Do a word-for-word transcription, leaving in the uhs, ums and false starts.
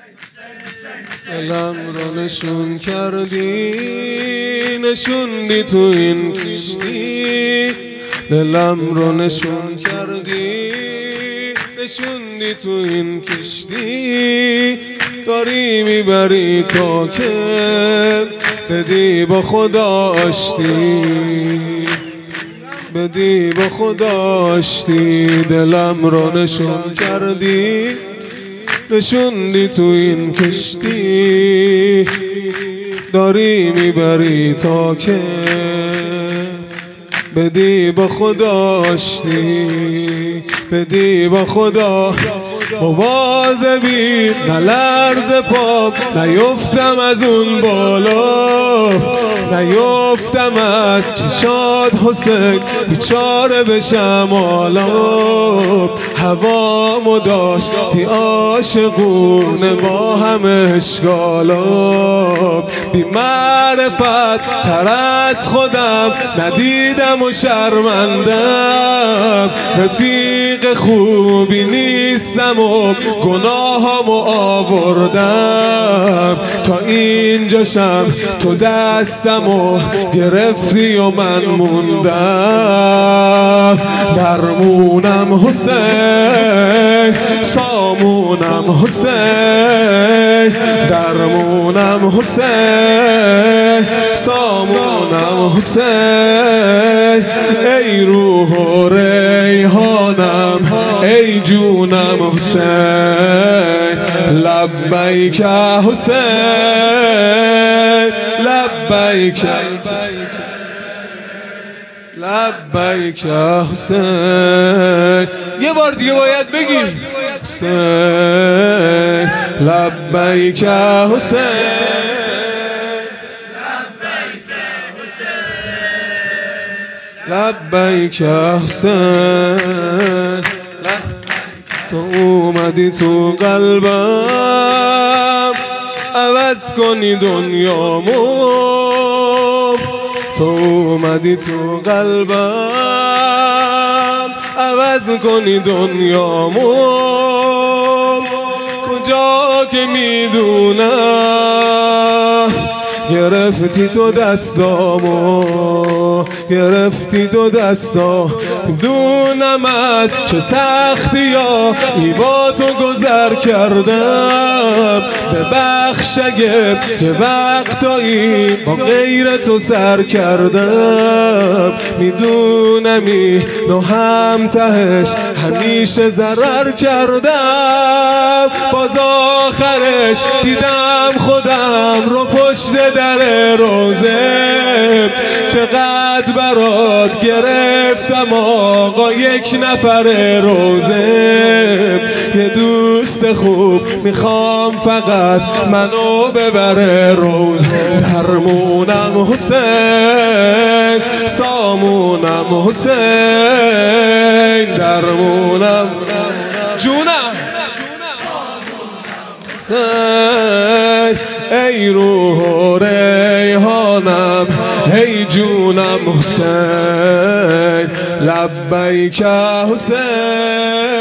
دلم رو نشون کردی، نشوندی تو این کشتی. دلم رو نشون کردی، نشوندی تو این کشتی. داری میبری تا که بدی با خدا آشتی، بدی با خدا آشتی. دلم رو نشون کردی، نشوندی تو این کشتی. داری میبری تا که بدی با خدا آشتی، بدی با خدا. مواظبی نلرز پام، نیفتم از اون بالا، نیفتم از چشاد حسین بیچاره بشم حالا. هوامو داشتی عاشقونه با هم اشکالا. بی معرفت تر از خودم ندیدم و شرمندم. رفیق خوبی نیستم و گناهامو آوردم. تا اینجاشم تو دستمو گرفتی و من موندم. درمونم حسین، سامونم حسین. درمونم حسین، سامونم حسین. ای روح و ریحانم، ای جونم حسین. لبیک حسین، لبیک لبیک حسین. یه بار دیگه باید بگی حسین. لبیک حسین، لبیک حسین. تو اومدی تو قلبم، عوض کنی دنیامو. تو اومدی تو قلبم، عوض کنی دنیامو. کجا که میدونم گرفتی تو دستامو، گرفتی تو دستا. میدونم از چه سختی ها ای با تو گذر کردم. ببخش اگه یه وقتایی با غیر تو سر کردم. میدونمی نو هم تهش همیشه ضرر کردم. باز آخرش دیدم خودم رو پشت در روزه. چقدر برات گرفتم آقا یک نفر روزه. یه دوست خوب میخوام فقط منو ببره روز. درمونم حسین، سامونم حسین. درمونم جونم حسین. ای روح و ریحانم، ای جونم حسین. لبیک حسین.